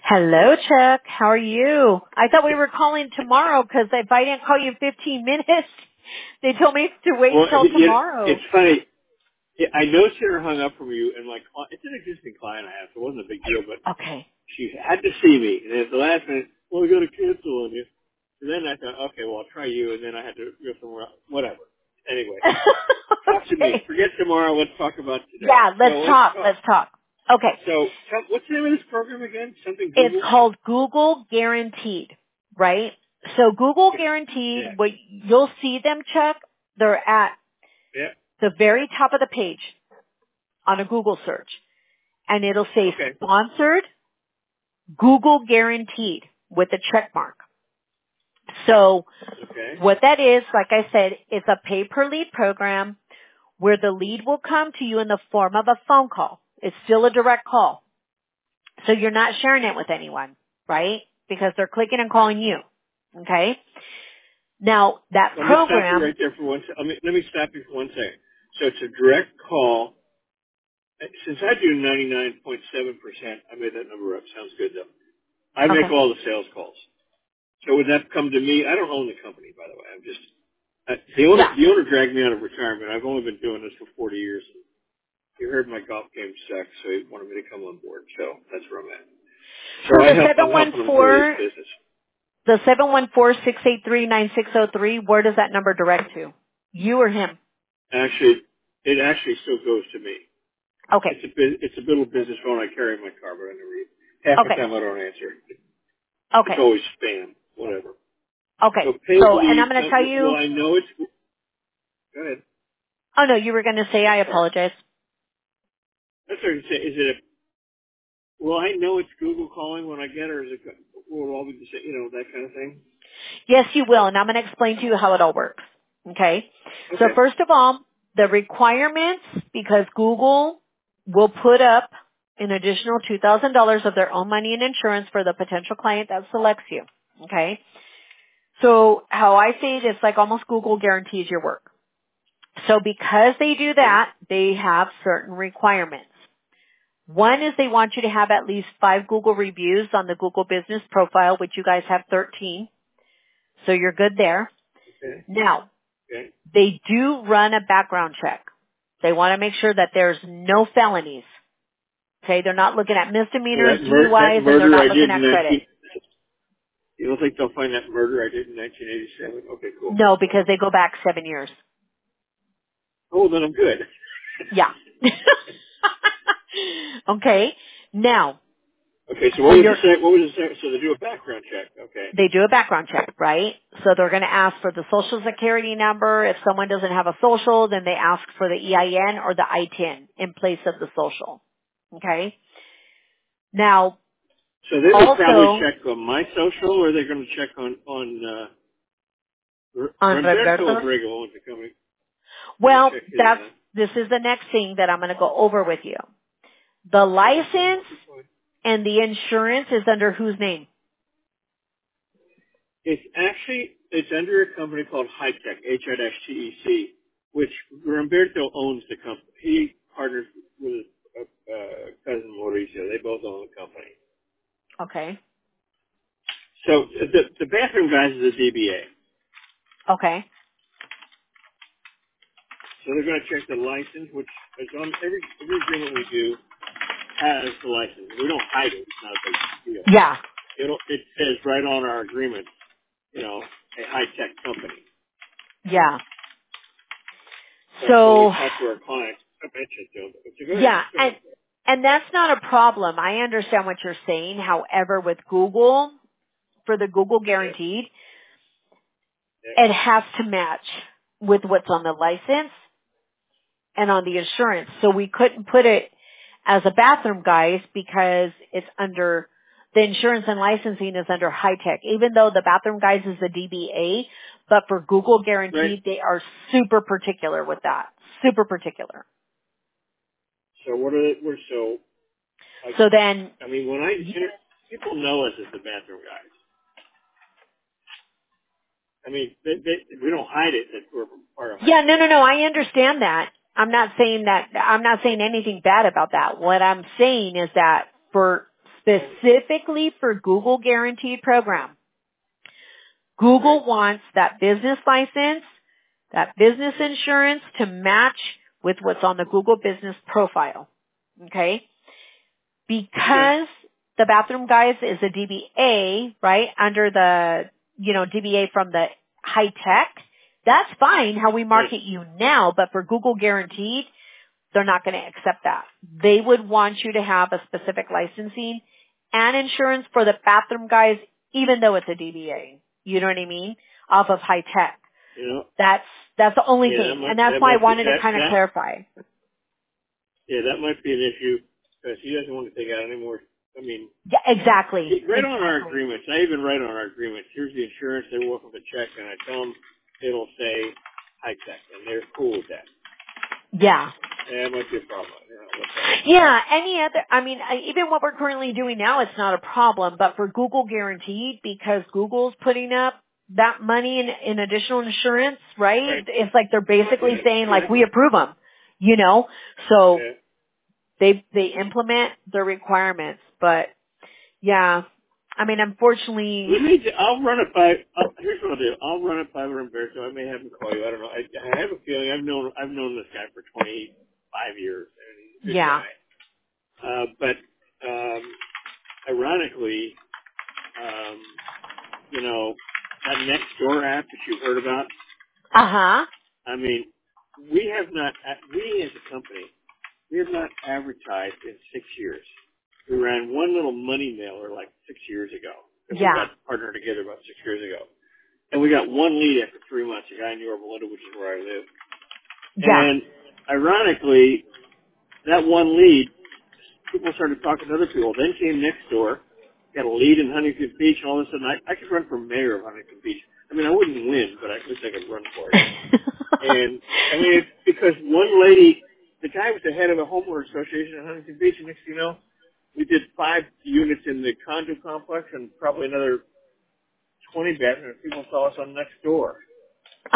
Hello, Chuck. How are you? I thought we were calling tomorrow because if I didn't call you in 15 minutes, they told me to wait Well, till tomorrow. it's funny. I know Sarah hung up from you, and it's an existing client I have, so it wasn't a big deal, but Okay. she had to see me, and at the last minute, well, we got to cancel on you. And then I thought, okay, well, I'll try you, and then I had to go somewhere else. Whatever. Anyway, talk to me. Okay. Forget tomorrow. Let's talk about today. Yeah, So let's let's talk. talk. Let's talk. Okay. What's the name of this program again? Something It's Google? called Google Guaranteed, right? So Google Okay. Guaranteed, Yeah. what you'll see them, Chuck, they're at Yeah. the very top of the page on a Google search. And it'll say Okay. sponsored Google Guaranteed with a check mark. So Okay. what that is, like I said, it's a pay-per-lead program where the lead will come to you in the form of a phone call. It's still a direct call. So you're not sharing it with anyone, right? Because they're clicking and calling you. Okay? Now, that So I'm going to stop you program, right there for one second. Let me stop you for one second. So it's a direct call. Since I do 99.7%, I made that number up. Sounds good though. I make okay. all the sales calls. So would that come to me? I don't own the company, by the way. I'm just Yeah. the owner dragged me out of retirement. I've only been doing this for 40 years. He heard my golf game sucks, so he wanted me to come on board. So that's where I'm at. So So the I'm helping him grow his 714, business. the 714-683-9603, where does that number direct to? You or him? Actually, it actually still goes to me. Okay. It's a little business phone I carry in my car, but I never use. Half the Okay. time I don't answer. It's Okay. always spam, whatever. Okay. So pay So, and lead. I'm going to tell Well, you, I know it's. Go ahead. oh no, you were going to say, I Sorry. apologize. That's what I was say. Is it a? Well, I know it's Google calling when I get her. Is it? Will it all be the same? That kind of thing. Yes, you will, and I'm going to explain to you how it all works. Okay? So Okay. first of all, the requirements, because Google will put up an additional $2,000 of their own money in insurance for the potential client that selects you. Okay? So how I say it is like almost Google guarantees your work. So because they do Okay. that, they have certain requirements. One is they want you to have at least 5 Google reviews on the Google business profile, which you guys have 13. So you're good there. Okay. Now, Okay. they do run a background check. They want to make sure that there's no felonies. Okay, they're not looking at So misdemeanors, that DUIs, and they're murder not I looking did in at credit. 19. You don't think they'll find that murder I did in 1987? Okay, cool. No, because they go back 7 years. Oh, then I'm good. Yeah. Okay. Now, Okay, so so what was the second? What was the second? So they do a background check. Okay. they do a background check, right? So they're going to ask for the social security number. If someone doesn't have a social, then they ask for the EIN or the ITIN in place of the social. Okay. Now, So they would probably also check on my social, or they're going to check on on Roberto Roberto's. Abrego owns the company. They're going to Well, check his. Huh? this is the next thing that I'm going to go over with you. The Okay, license that'll be fine. and the insurance is under whose name? It's under a company called Hitech, HITEC, which Roberto owns the company. He partners with his cousin Mauricio. They both own the company. Okay. So the bathroom guys is a DBA. Okay. So they're going to check the license, which is on every agreement we do has the license. We don't hide it. It's not a big deal. Yeah. It says right on our agreement, a high-tech company. Yeah. So when we So, talk to our clients, I mention it to them. So go ahead. yeah, Go ahead. and that's not a problem. I understand what you're saying. However, with Google, for the Google Yeah. Guaranteed, Yeah. it has to match with what's on the license and on the insurance. So we couldn't put it as a bathroom guys because it's under the insurance and licensing is under high tech. Even though the bathroom guys is the DBA, but for Google Right. Guaranteed, they are super particular with that. Super particular. So what are they, we're so, So then, I mean, people know us as the bathroom guys. I mean, we don't hide it that we're part of high yeah, tech. no, I understand that. I'm not saying anything bad about that. What I'm saying is that for specifically for Google Guaranteed Program. Google wants that business license, that business insurance to match with what's on the Google business profile. Okay? Because the Bathroom Guys is a DBA, right, under the, DBA from the High Tech, that's fine how we market you now, but for Google Guaranteed, they're not going to accept that. They would want you to have a specific licensing and insurance for the Bathroom Guys, even though it's a DBA. You know what I mean? Off of High Tech. That's the only thing. And that's why I wanted to kind of clarify. Yeah, that might be an issue because he doesn't want to take out any more. I mean, yeah, exactly. Right on our agreements. I even write on our agreements. Here's the insurance. They work with a check, and I tell them it'll say High Tech, and they're cool with that. Yeah. Yeah, it might be a problem. Yeah, even what we're currently doing now, it's not a problem. But for Google Guaranteed, because Google's putting up that money in additional insurance, right? It's like they're basically saying, like, we approve them, So they implement the requirements. But, yeah, unfortunately. I'll run it by. Here's what I'll do. I'll run it by Roberto. I may have him call you. I don't know. I have a feeling I've known this guy for 25 years. And he's a good guy. But ironically, that Nextdoor app that you've heard about. We have not. We as a company, we have not advertised in 6 years. We ran one little money mailer like 6 years ago. We got partnered together about 6 years ago. And we got one lead after 3 months, a guy in Yorba Linda, which is where I live. Yeah. And ironically, that one lead, people started talking to other people. Then came Nextdoor, got a lead in Huntington Beach, and all of a sudden I could run for mayor of Huntington Beach. I wouldn't win, but at least I could run for it. And, it's because one lady, the guy was the head of a homeowner association in Huntington Beach, and next thing you know, we did 5 units in the condo complex and probably another 20 bedrooms. People saw us on Nextdoor. So,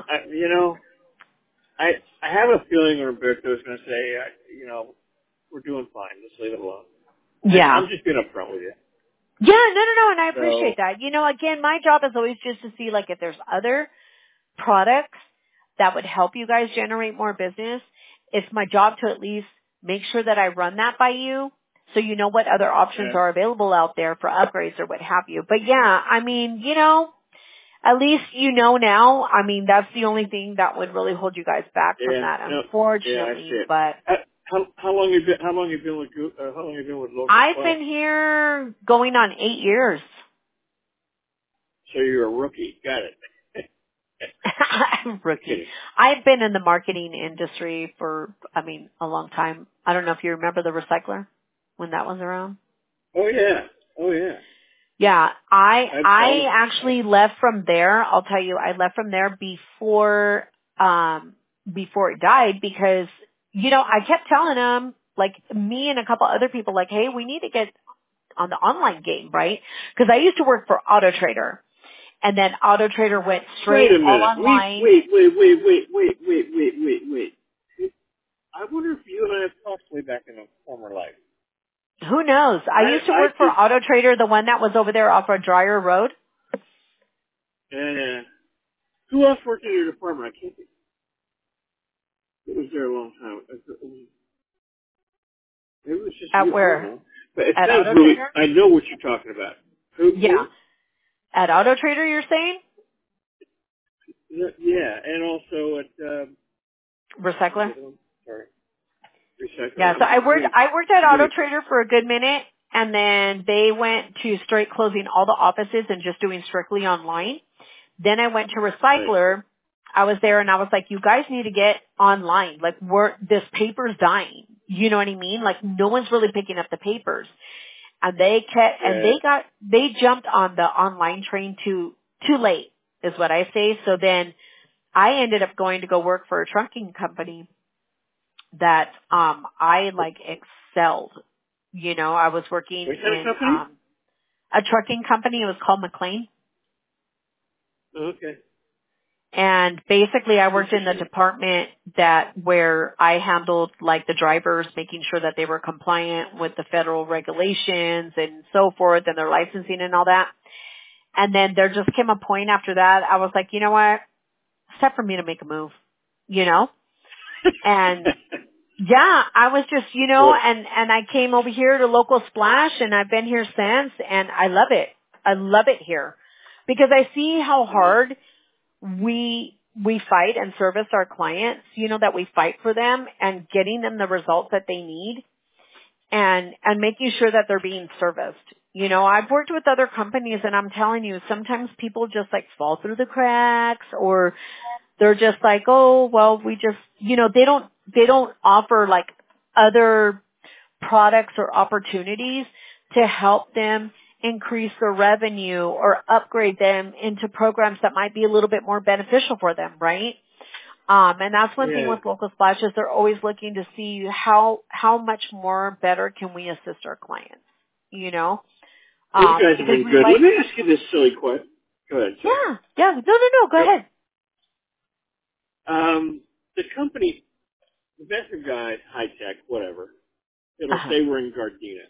I have a feeling Roberto is going to say, we're doing fine. Let's leave it alone. Yeah. I'm just being upfront with you. Yeah, no, and I appreciate that. Again, my job is always just to see, like, if there's other products that would help you guys generate more business. It's my job to at least make sure that I run that by you so you know what other options are available out there for upgrades or what have you. But, yeah, at least now. That's the only thing that would really hold you guys back from that, unfortunately. But how long have you been with local? I've been here going on 8 years. So you're a rookie. Got it. I'm rookie. I've been in the marketing industry for, a long time. I don't know if you remember the Recycler when that was around. Oh yeah. Yeah, I actually left from there. I'll tell you, I left from there before it died because, I kept telling them, like, me and a couple other people, like, hey, we need to get on the online game, right? Because I used to work for AutoTrader. And then AutoTrader went straight all online. Wait. I wonder if you and I have talked way back in a former life. Who knows? I used to work for AutoTrader, the one that was over there off of Dreyer Road. Yeah. Who else worked in your department? I can't think. It was there a long time. It was just at where? But it at sounds AutoTrader? really. I know what you're talking about. Who? At AutoTrader, you're saying? Yeah, and also at Recycler. Sorry, Recycler. Yeah, so I worked at AutoTrader for a good minute, and then they went to straight closing all the offices and just doing strictly online. Then I went to Recycler. Right. I was there, and I was like, "You guys need to get online. Like, this paper's dying. You know what I mean? Like, no one's really picking up the papers." And they jumped on the online train too late, is what I say. So then I ended up going to go work for a trucking company that, I excelled. I was working in, a trucking company. It was called McLean. Okay. And basically I worked in the department where I handled like the drivers, making sure that they were compliant with the federal regulations and so forth and their licensing and all that. And then there just came a point after that, I was like, you know what? It's time for me to make a move, you know? And yeah, I was just, and I came over here to Local Splash and I've been here since and I love it. I love it here because I see how hard we fight and service our clients, that we fight for them and getting them the results that they need and making sure that they're being serviced. I've worked with other companies and I'm telling you, sometimes people just like fall through the cracks or they're just like, oh, well, we just, they don't offer like other products or opportunities to help them increase their revenue or upgrade them into programs that might be a little bit more beneficial for them, right? And that's one thing with Local Splash is they're always looking to see how much more better can we assist our clients, You guys have been good. Let me ask you this silly question. Go ahead. Sorry. Yeah. No. Go ahead. The company, investment guide, high tech, whatever, it'll say we're in Gardena.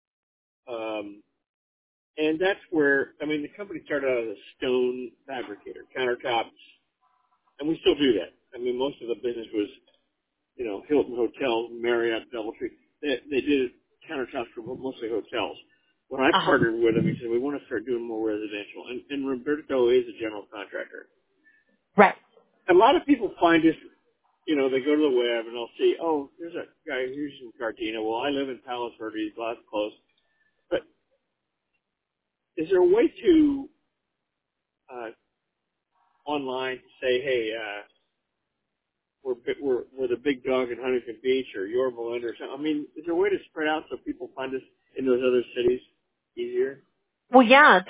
And that's where, the company started out as a stone fabricator, countertops, and we still do that. Most of the business was, Hilton Hotels, Marriott, DoubleTree. They did countertops for mostly hotels. When I partnered with them, he said, we want to start doing more residential. And Roberto is a general contractor. Right. A lot of people find this, they go to the web and they'll see, oh, there's a guy who's in Gardena. Well, I live in Palos Verdes, blah, it's close. But is there a way to online say, hey, we're the big dog in Huntington Beach or Yorba Linda or something? Is there a way to spread out so people find us in those other cities easier? Well,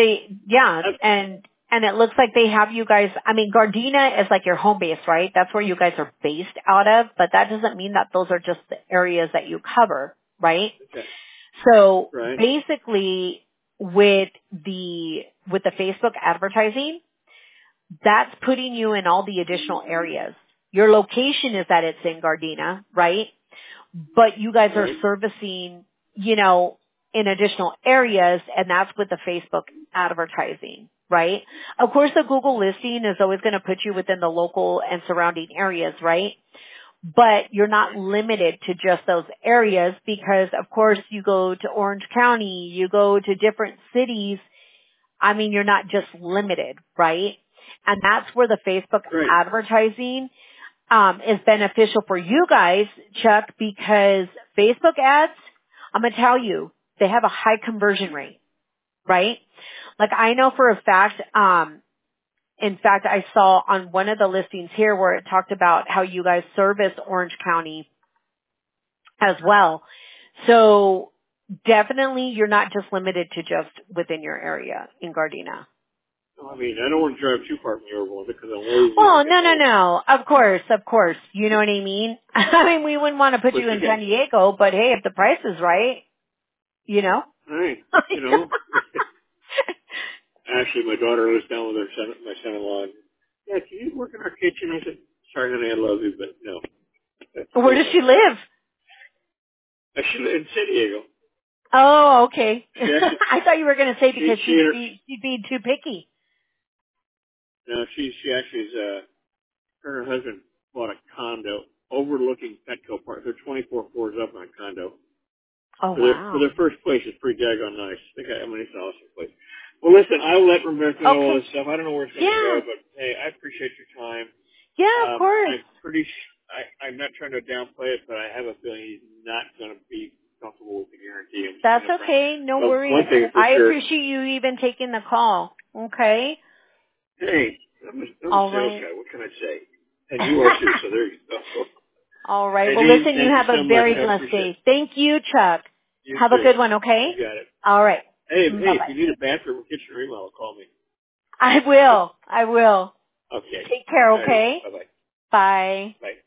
and it looks like they have you guys, Gardena is like your home base, right? That's where you guys are based out of, but that doesn't mean that those are just the areas that you cover, right? Okay. So basically with the Facebook advertising, that's putting you in all the additional areas. Your location is that it's in Gardena, right? But you guys are servicing, in additional areas, and that's with the Facebook advertising, right? Of course, the Google listing is always going to put you within the local and surrounding areas, right? But you're not limited to just those areas because, of course, you go to Orange County, you go to different cities. You're not just limited, right? And that's where the Facebook advertising is beneficial for you guys, Chuck, because Facebook ads, I'm going to tell you, they have a high conversion rate, right? Like I know for a fact, in fact, I saw on one of the listings here where it talked about how you guys service Orange County as well. So definitely you're not just limited to just within your area in Gardena. I don't want to drive too far from Yorba Linda because I'm lazy. Oh, no. Of course. You know what I mean? We wouldn't want to put you in San Diego, but hey, if the price is right, Right. Actually, my daughter lives down with my son-in-law. Yeah, can you work in our kitchen? I said, sorry, honey, I love you, but no. Where does she live? She lives in San Diego. Oh, okay. I thought you were going to say because she'd be too picky. No, she actually is, her and her husband bought a condo overlooking Petco Park. They're 24 floors up in a condo. Oh, wow. For their first place, it's pretty daggone nice. It's an awesome place. Well, listen, I'll let Roberto know all this stuff. I don't know where it's going to go, but hey, I appreciate your time. Yeah, of course. I'm not trying to downplay it, but I have a feeling he's not going to be comfortable with the guarantee. That's okay. No worries. I appreciate you even taking the call. Okay. Hey, I'm a sales guy. What can I say? And you are too, so there you go. All right. Well, listen, you have a very blessed day. Thank you, Chuck. Have a good one, okay? You got it. All right. Hey, if you need a bathroom or kitchen remodel, call me. I will. Okay. Take care, okay? Bye-bye. Bye. Bye.